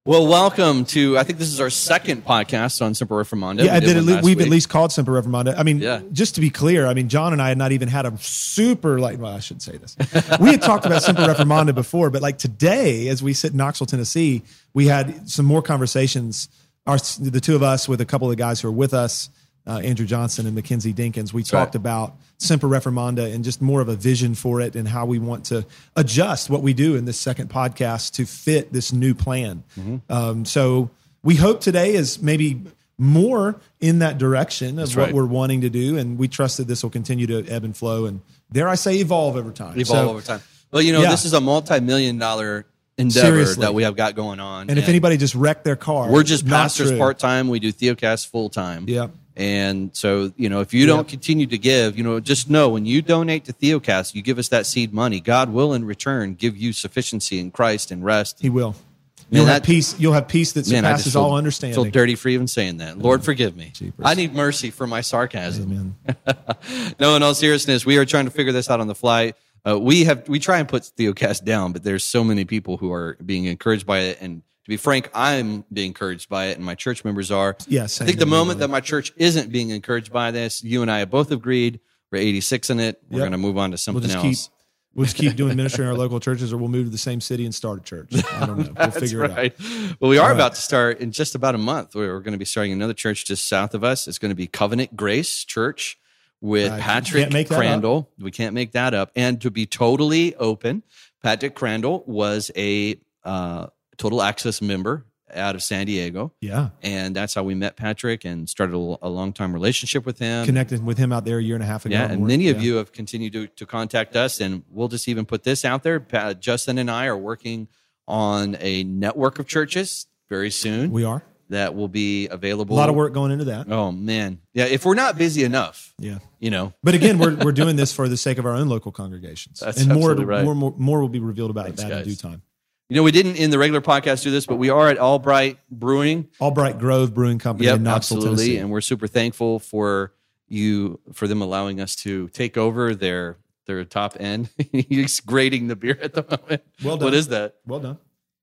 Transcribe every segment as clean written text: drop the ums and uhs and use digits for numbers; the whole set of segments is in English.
Well, welcome to, I think this is our second podcast on Semper Reformanda. Yeah, we've at least called Semper Reformanda. I mean, Yeah. just to be clear, I mean, John and I had not even had a super, well, I shouldn't say this. We had talked about Semper Reformanda before, but like today, as we sit in Knoxville, Tennessee, we had some more conversations, the two of us with a couple of the guys who are with us, Andrew Johnson and Mackenzie Dinkins. We talked about Semper Reformanda and just more of a vision for it and how we want to adjust what we do in this second podcast to fit this new plan. So we hope today is maybe more in that direction of what we're wanting to do, and we trust that this will continue to ebb and flow and, dare I say, evolve over time. Well, this is a multi-million-dollar endeavor that we have got going on. And if anybody just wrecked their car, we're just pastors part-time. We do Theocast full-time. Yeah. And so, if you don't continue to give, just know when you donate to Theocast, you give us that seed money, God will in return give you sufficiency in Christ and rest. He will. You'll have peace. You'll have peace that surpasses all understanding. I feel dirty for even saying that. Lord, forgive me. Jeepers. I need mercy for my sarcasm. Amen. No, in all seriousness, we are trying to figure this out on the fly. We try and put Theocast down, but there's so many people who are being encouraged by it. And to be frank, I'm being encouraged by it, and my church members are. Yes. I think the moment that my church isn't being encouraged by this, you and I have both agreed. We're 86 in it. We're going to move on to something else. We'll just keep doing ministry in our local churches, or we'll move to the same city and start a church. I don't know. We'll figure it out. Well, we are about to start in just about a month. We're going to be starting another church just south of us. It's going to be Covenant Grace Church with Patrick Crandall. We can't make that up. And to be totally open, Patrick Crandall was a Total Access member out of San Diego. Yeah. And that's how we met Patrick and started a long-time relationship with him. Connected with him out there a year and a half ago. Yeah, and many of you have continued to contact us, and we'll just even put this out there. Justin and I are working on a network of churches very soon. We are. That will be available. A lot of work going into that. Oh, man. Yeah, if we're not busy enough. Yeah. But again, we're doing this for the sake of our own local congregations. That's and absolutely right. More will be revealed about that in due time. We didn't in the regular podcast do this, but we are at Albright Brewing. Albright Grove Brewing Company in Knoxville, Tennessee. And we're super thankful for them allowing us to take over their top end. He's grading the beer at the moment. Well done. What is that? Well done.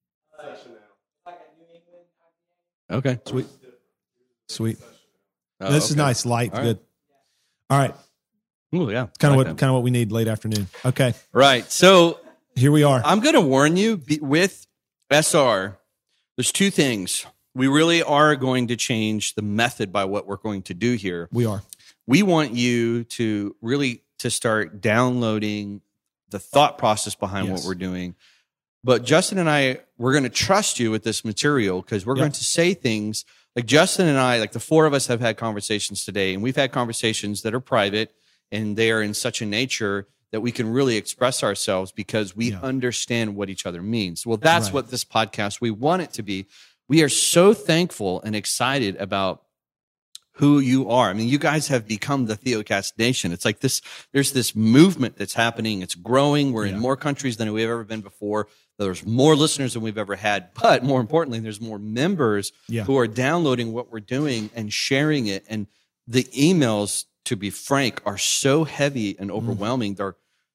Okay. Sweet. This is nice, light, good. All right. Oh yeah. Kind of what we need late afternoon. Okay. Right. So here we are. I'm going to warn you with SR, there's two things. We really are going to change the method by what we're going to do here. We are. We want you to really start downloading the thought process behind what we're doing. But Justin and I, we're going to trust you with this material because we're going to say things like Justin and I, like the four of us have had conversations today, and we've had conversations that are private and they are in such a nature that we can really express ourselves because we understand what each other means. Well, that's what this podcast, we want it to be. We are so thankful and excited about who you are. I mean, you guys have become the Theocast Nation. It's like there's this movement that's happening. It's growing. We're in more countries than we've ever been before. There's more listeners than we've ever had. But more importantly, there's more members who are downloading what we're doing and sharing it. And the emails, to be frank, are so heavy and overwhelming. They're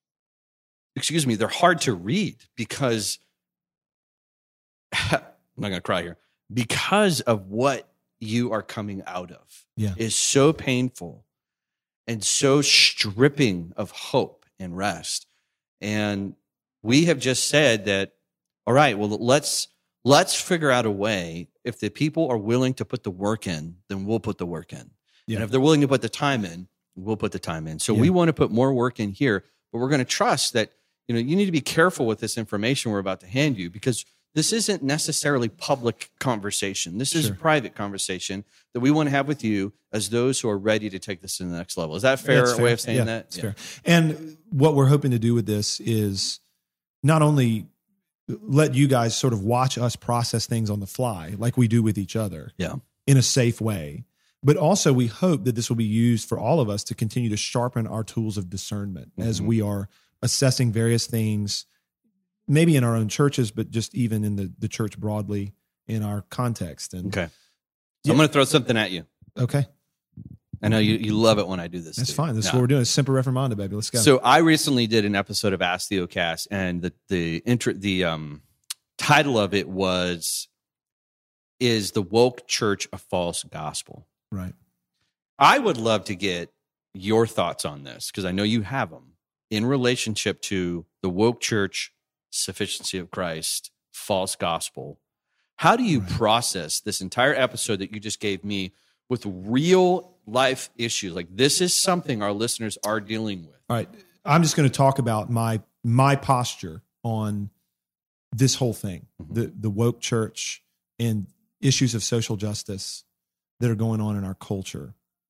hard to read because I'm not going to cry here, because of what you are coming out of is so painful and so stripping of hope and rest. And we have just said that, all right, well, let's figure out a way. If the people are willing to put the work in, then we'll put the work in. And if they're willing to put the time in, we'll put the time in. So we want to put more work in here, but we're going to trust that, you need to be careful with this information we're about to hand you, because this isn't necessarily public conversation. This is a private conversation that we want to have with you as those who are ready to take this to the next level. Is that fair way of saying that? It's fair. And what we're hoping to do with this is not only let you guys sort of watch us process things on the fly like we do with each other in a safe way, but also we hope that this will be used for all of us to continue to sharpen our tools of discernment as we are assessing various things, maybe in our own churches, but just even in the church broadly in our context. And so I'm going to throw something at you. Okay. I know you love it when I do this. That's fine. This is what we're doing. It's Semper Reformanda, baby. Let's go. So I recently did an episode of Ask Theocast, and the title of it was is the woke church a false gospel? Right. I would love to get your thoughts on this because I know you have them in relationship to the woke church, sufficiency of Christ, false gospel. How do you process this entire episode that you just gave me with real life issues? Like, this is something our listeners are dealing with. All right. I'm just going to talk about my posture on this whole thing, the woke church and issues of social justice that are going on in our culture.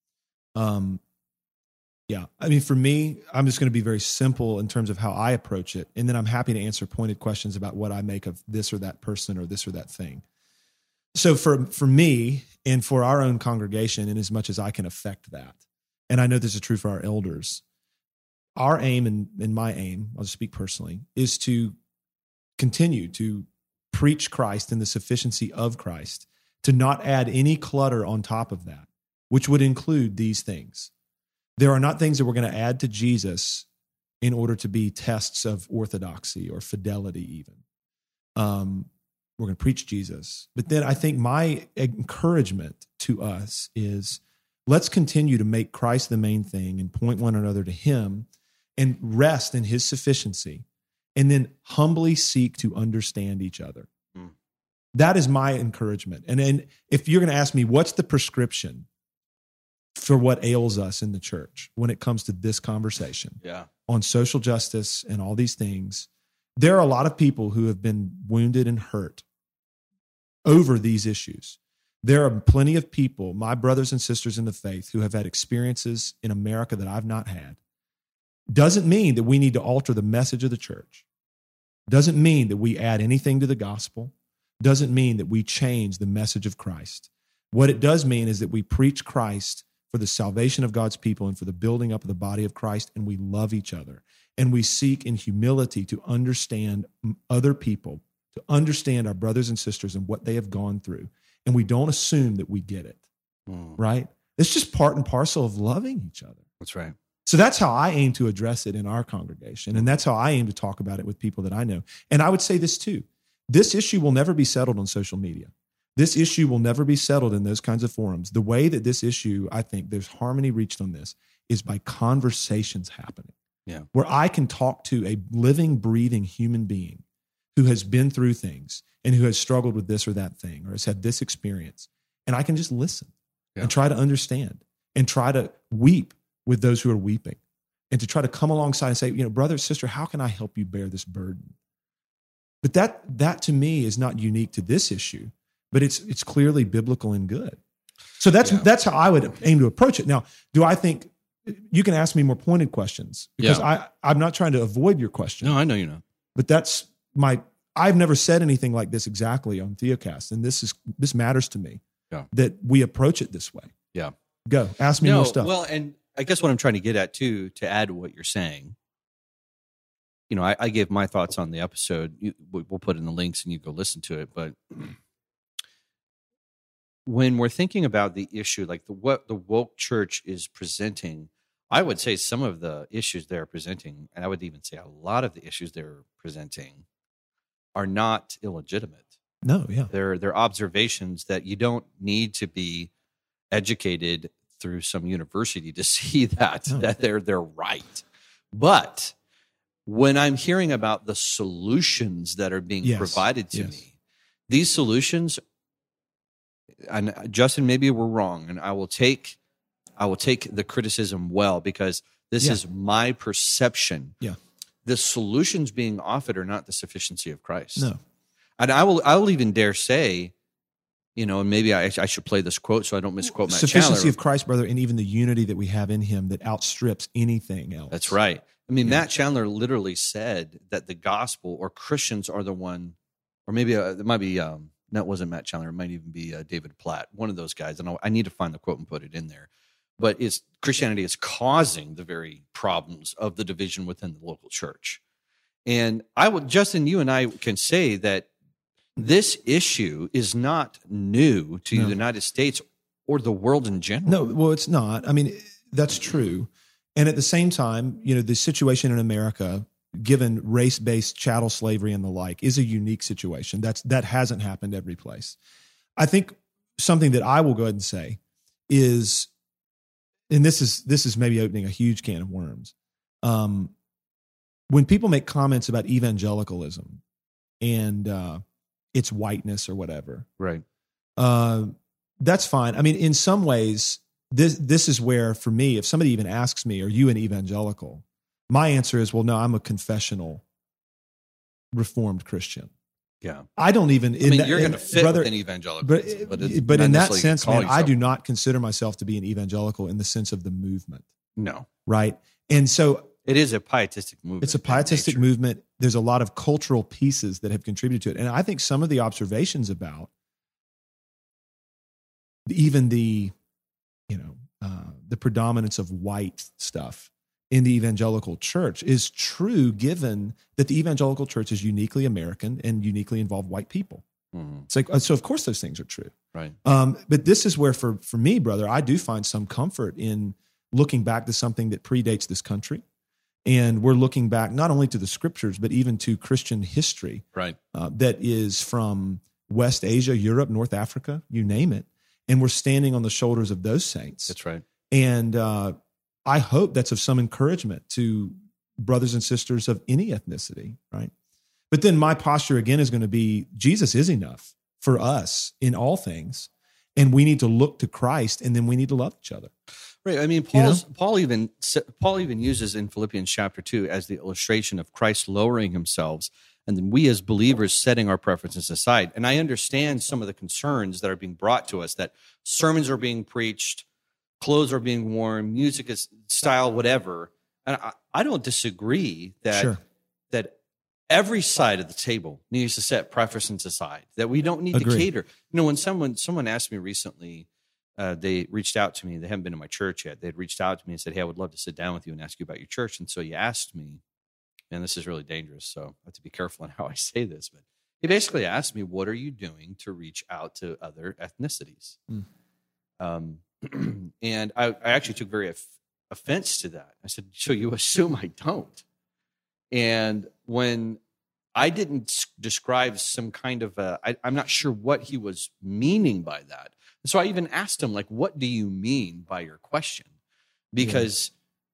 Yeah. I mean, for me, I'm just going to be very simple in terms of how I approach it. And then I'm happy to answer pointed questions about what I make of this or that person or this or that thing. So for me and for our own congregation, in as much as I can affect that, and I know this is true for our elders, our aim and my aim, I'll just speak personally, is to continue to preach Christ and the sufficiency of Christ, to not add any clutter on top of that, which would include these things. There are not things that we're going to add to Jesus in order to be tests of orthodoxy or fidelity even. We're going to preach Jesus. But then I think my encouragement to us is let's continue to make Christ the main thing and point one another to him and rest in his sufficiency and then humbly seek to understand each other. That is my encouragement. And then if you're going to ask me, what's the prescription for what ails us in the church when it comes to this conversation on social justice and all these things, there are a lot of people who have been wounded and hurt over these issues. There are plenty of people, my brothers and sisters in the faith, who have had experiences in America that I've not had. Doesn't mean that we need to alter the message of the church. Doesn't mean that we add anything to the gospel. Doesn't mean that we change the message of Christ. What it does mean is that we preach Christ for the salvation of God's people and for the building up of the body of Christ, and we love each other. And we seek in humility to understand other people, to understand our brothers and sisters and what they have gone through. And we don't assume that we get it, right? It's just part and parcel of loving each other. That's right. So that's how I aim to address it in our congregation. And that's how I aim to talk about it with people that I know. And I would say this too. This issue will never be settled on social media. This issue will never be settled in those kinds of forums. The way that this issue, I think there's harmony reached on this, is by conversations happening. Yeah. Where I can talk to a living, breathing human being who has been through things and who has struggled with this or that thing or has had this experience. And I can just listen and try to understand and try to weep with those who are weeping and to try to come alongside and say, brother, sister, how can I help you bear this burden? But that to me is not unique to this issue, but it's clearly biblical and good. So that's how I would aim to approach it. Now, do I think you can ask me more pointed questions because I'm not trying to avoid your question. No, I know you're not. But that's I've never said anything like this exactly on Theocast, and this matters to me that we approach it this way. Yeah. Go. Ask me more stuff. Well, and I guess what I'm trying to get at too, to add to what you're saying, I gave my thoughts on the episode. We'll put in the links and you go listen to it. But when we're thinking about the issue, like what the woke church is presenting, I would say some of the issues they're presenting, and I would even say a lot of the issues they're presenting are not illegitimate. No, yeah. They're observations that you don't need to be educated through some university to see that they're right. But when I'm hearing about the solutions that are being provided to me, these solutions, and Justin, maybe we're wrong, and I will take the criticism well, because this is my perception. Yeah. The solutions being offered are not the sufficiency of Christ. No. And I'll even dare say, and maybe I should play this quote so I don't misquote Matt Chandler. Sufficiency of Christ, brother, and even the unity that we have in him that outstrips anything else. That's right. I mean, Matt Chandler literally said that the gospel or Christians are the one, or maybe it might be, that wasn't Matt Chandler. It might even be David Platt, one of those guys. And I need to find the quote and put it in there. But Christianity is causing the very problems of the division within the local church. And Justin, you and I can say that this issue is not new to the United States or the world in general. No, well, it's not. I mean, that's true. And at the same time, the situation in America, given race-based chattel slavery and the like, is a unique situation. That hasn't happened every place. I think something that I will go ahead and say is, and this is maybe opening a huge can of worms. When people make comments about evangelicalism and its whiteness or whatever, right? That's fine. I mean, in some ways, this is where, for me, if somebody even asks me, "Are you an evangelical?" my answer is, "Well, no, I'm a confessional Reformed Christian." Yeah, I don't even. You're going to fit with an evangelical, but in that sense, man, I do not consider myself to be an evangelical in the sense of the movement. No, right, and so it is a pietistic movement. It's a pietistic movement. There's a lot of cultural pieces that have contributed to it, and I think some of the observations about even the predominance of white stuff in the evangelical church is true, given that the evangelical church is uniquely American and uniquely involved white people. Mm-hmm. It's like, so of course those things are true. Right. But this is where, for me, brother, I do find some comfort in looking back to something that predates this country. And we're looking back not only to the scriptures, but even to Christian history. Right. That is from West Asia, Europe, North Africa, you name it. And we're standing on the shoulders of those saints. That's right. And I hope that's of some encouragement to brothers and sisters of any ethnicity, right? But then my posture again is going to be, Jesus is enough for us in all things, and we need to look to Christ, and then we need to love each other. Right. I mean, Paul even uses in Philippians chapter 2 as the illustration of Christ lowering himself, and then we as believers setting our preferences aside. And I understand some of the concerns that are being brought to us, that sermons are being preached, clothes are being worn, music is style, whatever. And I don't disagree that that every side of the table needs to set preferences aside, that we don't need to cater. You know, when someone asked me recently, they reached out to me. They haven't been to my church yet. They'd reached out to me and said, "Hey, I would love to sit down with you and ask you about your church." And so he asked me, and this is really dangerous, so I have to be careful on how I say this, but he basically asked me, "What are you doing to reach out to other ethnicities?" And I actually took very offense to that. I said, "So you assume I don't?" And when I didn't describe some kind of I'm not sure what he was meaning by that. And so I even asked him, like, "What do you mean by your question?" Because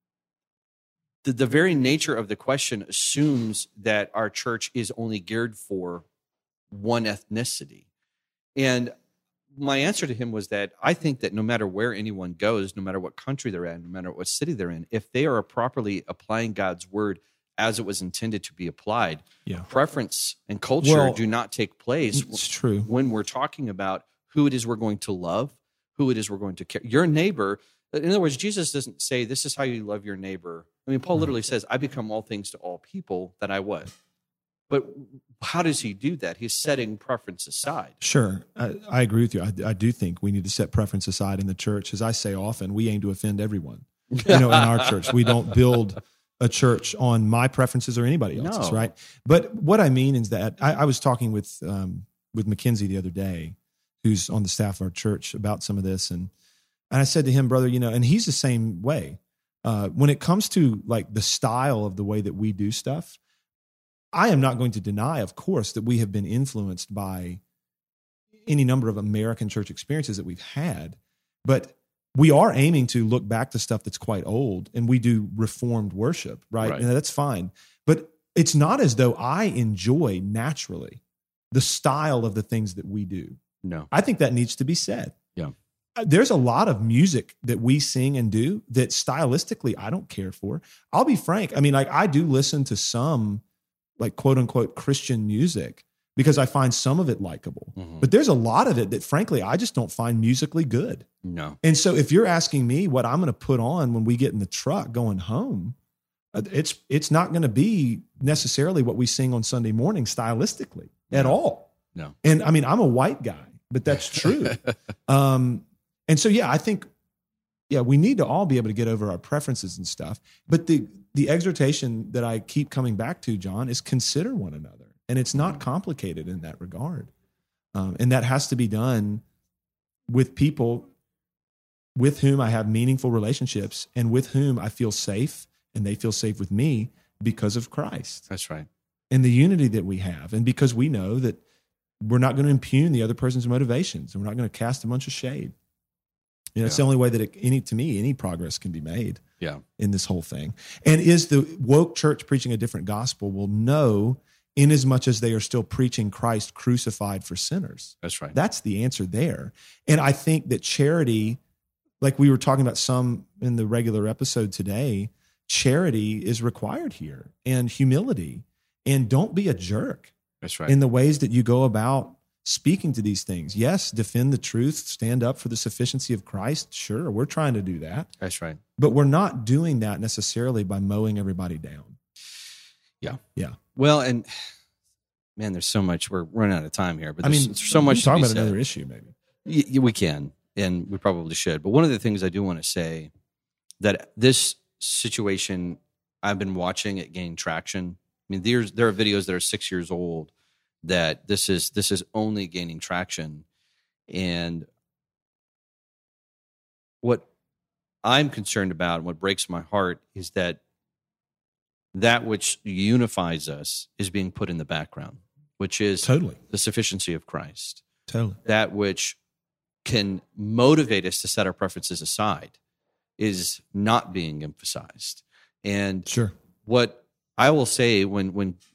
the very nature of the question assumes that our church is only geared for one ethnicity. And my answer to him was that I think that no matter where anyone goes, no matter what country they're in, no matter what city they're in, if they are properly applying God's word as it was intended to be applied, preference and culture do not take place. It's true. When we're talking about who it is we're going to love, who it is we're going to care. Your neighbor, in other words, Jesus doesn't say, "This is how you love your neighbor." I mean, Paul literally says, "I become all things to all people that I was." But how does he do that? He's setting preference aside. Sure. I agree with you. I do think we need to set preference aside in the church. As I say often, we aim to offend everyone. In our church, we don't build a church on my preferences or anybody else's, right? But what I mean is that I was talking with Mackenzie the other day, who's on the staff of our church, about some of this. And I said to him, "Brother, and he's the same way. When it comes to like the style of the way that we do stuff, I am not going to deny, of course, that we have been influenced by any number of American church experiences that we've had, but we are aiming to look back to stuff that's quite old, and we do Reformed worship, right? And that's fine. But it's not as though I enjoy naturally the style of the things that we do. No. I think that needs to be said. Yeah. There's a lot of music that we sing and do that stylistically I don't care for. I'll be frank. I mean, like, I do listen to some like quote unquote Christian music because I find some of it likable. Mm-hmm. But there's a lot of it that frankly, I just don't find musically good. No. And so if you're asking me what I'm going to put on when we get in the truck going home, it's not going to be necessarily what we sing on Sunday morning stylistically at all. No. And I mean, I'm a white guy, but that's true. And so, I think, we need to all be able to get over our preferences and stuff. But the exhortation that I keep coming back to, John, is consider one another. And it's not complicated in that regard. And that has to be done with people with whom I have meaningful relationships and with whom I feel safe and they feel safe with me because of Christ. That's right. And the unity that we have. And because we know that we're not going to impugn the other person's motivations, and we're not going to cast a bunch of shade. It's the only way that any progress can be made in this whole thing. And is the woke church preaching a different gospel? Well, no, in as much as they are still preaching Christ crucified for sinners. That's right. That's the answer there. And I think that charity, like we were talking about some in the regular episode today, charity is required here, and humility, and don't be a jerk. That's right. In the ways that you go about speaking to these things. Yes, defend the truth, stand up for the sufficiency of Christ. Sure, we're trying to do that. That's right. But we're not doing that necessarily by mowing everybody down. Yeah. Yeah. Well, and man, there's so much. We're running out of time here, but there's so much to talk be about said. Another issue, maybe. We can, and we probably should. But one of the things I do want to say, that this situation I've been watching it gain traction. I mean, there are videos that are 6 years old that this is only gaining traction. And what I'm concerned about and what breaks my heart is that which unifies us is being put in the background, which is totally the sufficiency of Christ. Totally. That which can motivate us to set our preferences aside is not being emphasized. And sure, what I will say when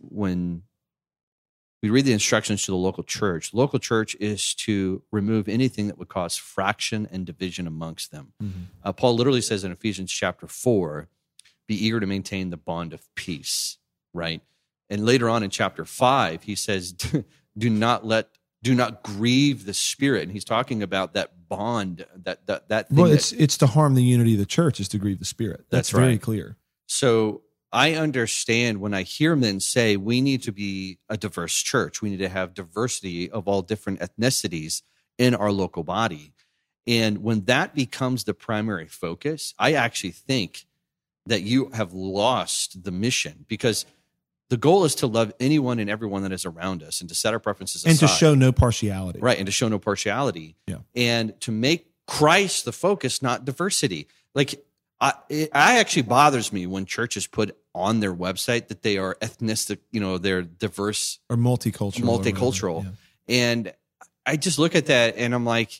we read the instructions to the local church is to remove anything that would cause fraction and division amongst them. Mm-hmm. Paul literally says in Ephesians chapter 4, be eager to maintain the bond of peace, right? And later on in chapter 5, he says, do not grieve the Spirit. And he's talking about that bond, that thing. Well, it's to harm the unity of the church is to grieve the Spirit. That's very right. clear. So I understand when I hear men say we need to be a diverse church. We need to have diversity of all different ethnicities in our local body. And when that becomes the primary focus, I actually think that you have lost the mission, because the goal is to love anyone and everyone that is around us and to set our preferences aside. And to show no partiality. Right, and to show no partiality. Yeah. And to make Christ the focus, not diversity. Like, it actually bothers me when churches put on their website that they are ethnistic, they're diverse. Or multicultural. Yeah. And I just look at that and I'm like,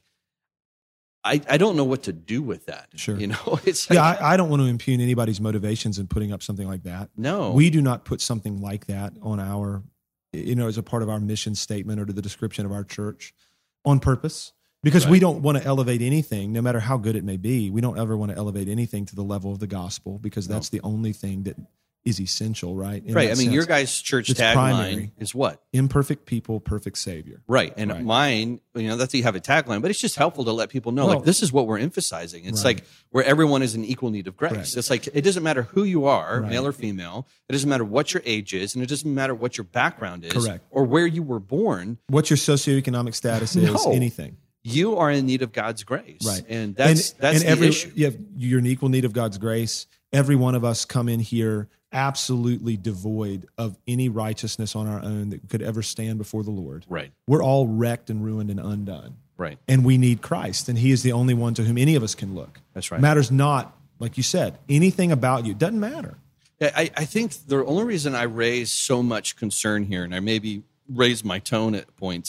I don't know what to do with that. Sure. It's like, I don't want to impugn anybody's motivations in putting up something like that. No. We do not put something like that on our, as a part of our mission statement or to the description of our church on purpose. Because we don't want to elevate anything, no matter how good it may be. We don't ever want to elevate anything to the level of the gospel, because that's the only thing that is essential, right? Right. I mean, your guys' church tagline is what? Imperfect people, perfect Savior. Right. And mine, that's you have a tagline, but it's just helpful to let people know, this is what we're emphasizing. It's like where everyone is in equal need of grace. Correct. It's like, it doesn't matter who you are, male or female. It doesn't matter what your age is, and it doesn't matter what your background is. Correct. Or where you were born. What your socioeconomic status is, anything. You are in need of God's grace. Right. And that's the issue. You're in equal need of God's grace. Every one of us come in here absolutely devoid of any righteousness on our own that could ever stand before the Lord. Right. We're all wrecked and ruined and undone. Right. And we need Christ, and he is the only one to whom any of us can look. That's right. It matters not, like you said, anything about you. It doesn't matter. I think the only reason I raise so much concern here, and I maybe raise my tone at points,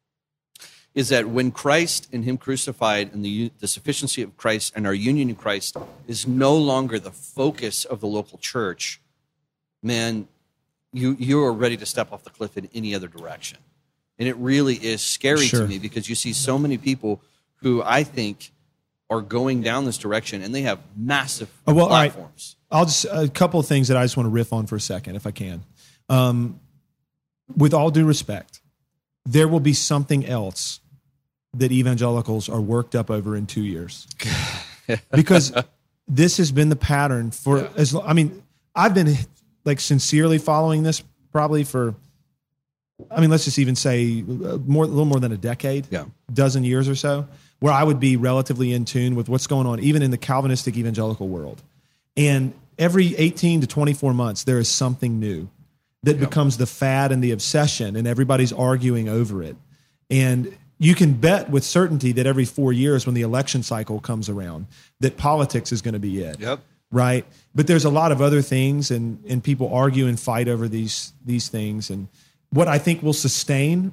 is that when Christ and him crucified and the sufficiency of Christ and our union in Christ is no longer the focus of the local church, man, you are ready to step off the cliff in any other direction. And it really is scary to me, because you see so many people who I think are going down this direction, and they have massive platforms. All right. A couple of things that I just want to riff on for a second, if I can. With all due respect, there will be something else that evangelicals are worked up over in 2 years, because this has been the pattern for as long. I mean, I've been sincerely following this probably for, let's just even say a little more than a decade, dozen years or so, where I would be relatively in tune with what's going on, even in the Calvinistic evangelical world. And every 18 to 24 months, there is something new that becomes the fad and the obsession, and everybody's arguing over it. And you can bet with certainty that every 4 years when the election cycle comes around, that politics is going to be it. Yep. Right? But there's a lot of other things, and people argue and fight over these things. And what I think will sustain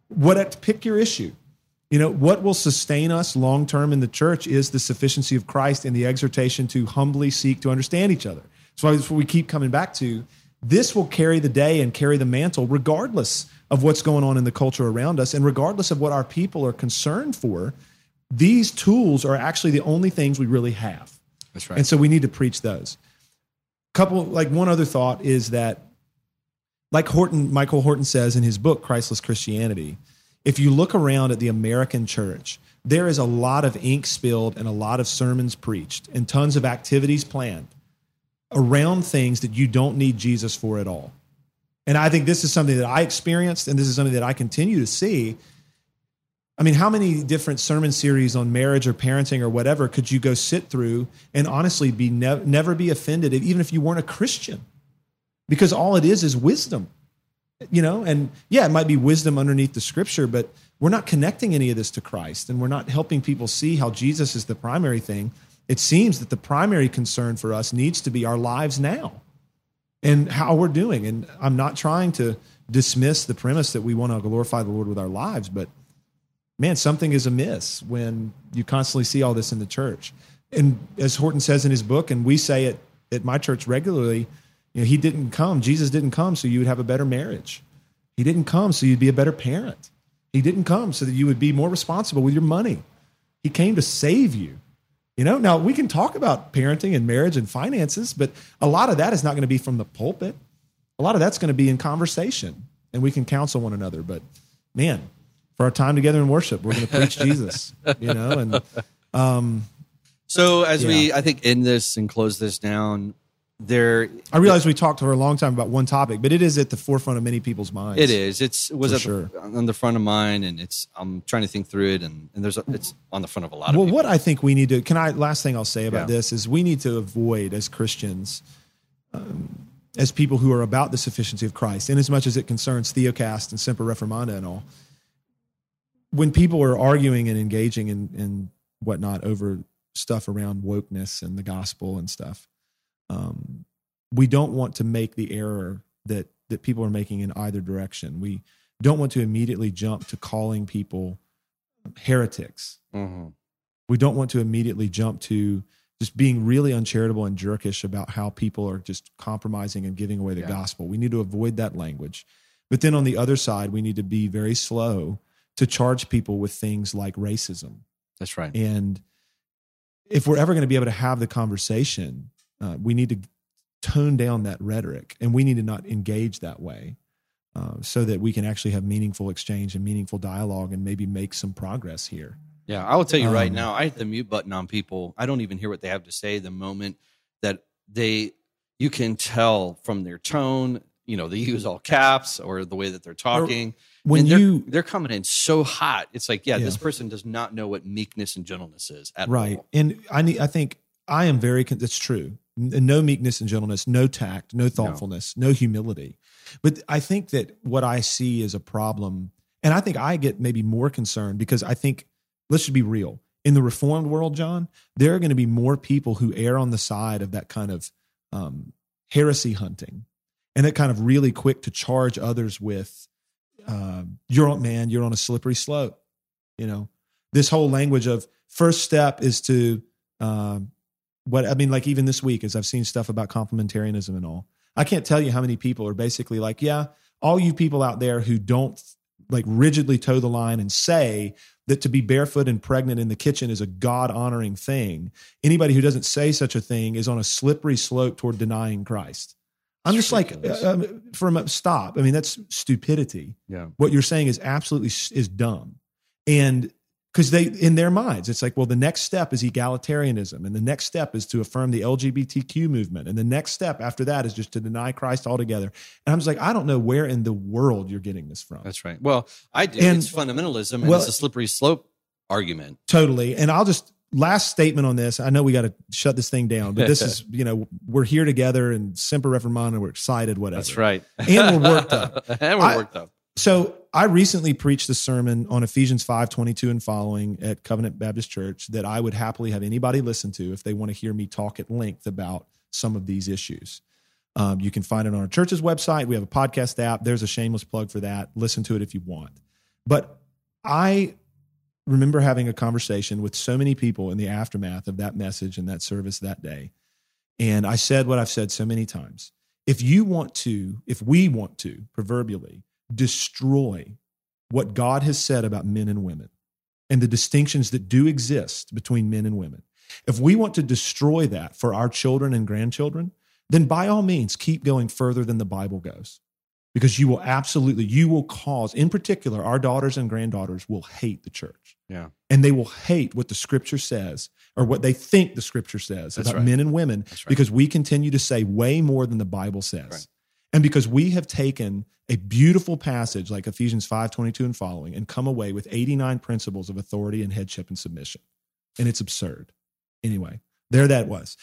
Pick your issue. What will sustain us long-term in the church is the sufficiency of Christ and the exhortation to humbly seek to understand each other. So that's what we keep coming back to. This will carry the day and carry the mantle regardless of what's going on in the culture around us and regardless of what our people are concerned for. These tools are actually the only things we really have. That's right. And so we need to preach those. One other thought is that, like Michael Horton says in his book, Christless Christianity, if you look around at the American church, there is a lot of ink spilled and a lot of sermons preached and tons of activities planned around things that you don't need Jesus for at all. And I think this is something that I experienced, and this is something that I continue to see. I mean, how many different sermon series on marriage or parenting or whatever could you go sit through and honestly be never be offended, even if you weren't a Christian? Because all it is wisdom. And yeah, it might be wisdom underneath the scripture, but we're not connecting any of this to Christ, and we're not helping people see how Jesus is the primary thing. It seems that the primary concern for us needs to be our lives now and how we're doing. And I'm not trying to dismiss the premise that we want to glorify the Lord with our lives, but man, something is amiss when you constantly see all this in the church. And as Horton says in his book, and we say it at my church regularly, Jesus didn't come so you would have a better marriage. He didn't come so you'd be a better parent. He didn't come so that you would be more responsible with your money. He came to save you. Now we can talk about parenting and marriage and finances, but a lot of that is not going to be from the pulpit. A lot of that's going to be in conversation, and we can counsel one another. But man, for our time together in worship, we're going to preach Jesus, and so as we, I think, end this and close this down, I realize we talked for a long time about one topic, but it is at the forefront of many people's minds. It is. On the front of mine, and I'm trying to think through it, and it's on the front of a lot of people. What I think we need to, last thing I'll say about this is we need to avoid as Christians, as people who are about the sufficiency of Christ, in as much as it concerns Theocast and Semper Reformanda and all, when people are arguing and engaging in whatnot over stuff around wokeness and the gospel and stuff, we don't want to make the error that people are making in either direction. We don't want to immediately jump to calling people heretics. Mm-hmm. We don't want to immediately jump to just being really uncharitable and jerkish about how people are just compromising and giving away the gospel. We need to avoid that language. But then on the other side, we need to be very slow to charge people with things like racism. That's right. And if we're ever going to be able to have the conversation, we need to tone down that rhetoric, and we need to not engage that way so that we can actually have meaningful exchange and meaningful dialogue and maybe make some progress here. Yeah, I will tell you right now, I hit the mute button on people. I don't even hear what they have to say the moment that you can tell from their tone, they use all caps or the way that they're talking. They're coming in so hot. It's like, this person does not know what meekness and gentleness is at all. Right. And I think I am that's true. No meekness and gentleness, no tact, no thoughtfulness, no humility. But I think that what I see is a problem, and I think I get maybe more concerned because I think, let's just be real, in the Reformed world, John, there are going to be more people who err on the side of that kind of heresy hunting and that kind of really quick to charge others with, you're on a slippery slope. This whole language of first step is to, like even this week, as I've seen stuff about complementarianism and all, I can't tell you how many people are basically like, all you people out there who don't like rigidly toe the line and say that to be barefoot and pregnant in the kitchen is a God-honoring thing. Anybody who doesn't say such a thing is on a slippery slope toward denying Christ. I'm just like, stop. I mean, that's stupidity. Yeah. What you're saying is absolutely is dumb. And because in their minds, it's like, well, the next step is egalitarianism. And the next step is to affirm the LGBTQ movement. And the next step after that is just to deny Christ altogether. And I'm just like, I don't know where in the world you're getting this from. That's right. Well, I do. It's fundamentalism and it's a slippery slope argument. Totally. And last statement on this. I know we got to shut this thing down, but this is, we're here together and Semper Reformanda, we're excited, whatever. That's right. And we're worked up. worked up. So I recently preached a sermon on Ephesians 5:22 and following at Covenant Baptist Church that I would happily have anybody listen to if they want to hear me talk at length about some of these issues. You can find it on our church's website. We have a podcast app. There's a shameless plug for that. Listen to it if you want. But I remember having a conversation with so many people in the aftermath of that message and that service that day. And I said what I've said so many times. If we want to, proverbially, destroy what God has said about men and women and the distinctions that do exist between men and women, if we want to destroy that for our children and grandchildren, then by all means, keep going further than the Bible goes. Because you will cause, in particular, our daughters and granddaughters will hate the church. Yeah. And they will hate what the scripture says or what they think the scripture says about men and women because we continue to say way more than the Bible says. Right. And because we have taken a beautiful passage like Ephesians 5:22 and following and come away with 89 principles of authority and headship and submission. And it's absurd. Anyway, there that was.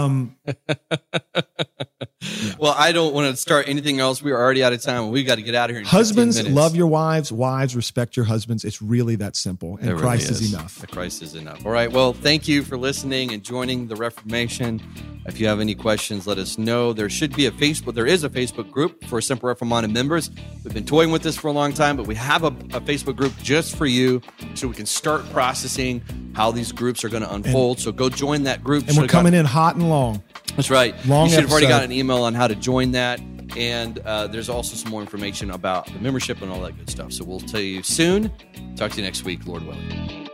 Well, I don't want to start anything else. We are already out of time. We got to get out of here. Husbands, love your wives. Wives, respect your husbands. It's really that simple. And Christ is enough. Christ is enough. All right. Well, thank you for listening and joining the Reformation. If you have any questions, let us know. There is a Facebook group for Semper Reformanda members. We've been toying with this for a long time, but we have a Facebook group just for you so we can start processing how these groups are going to unfold. So go join that group. And we're coming in hot and long. That's right. Long you should have already episode. got an email on how to join that. And there's also some more information about the membership and all that good stuff. So we'll tell you soon. Talk to you next week, Lord willing.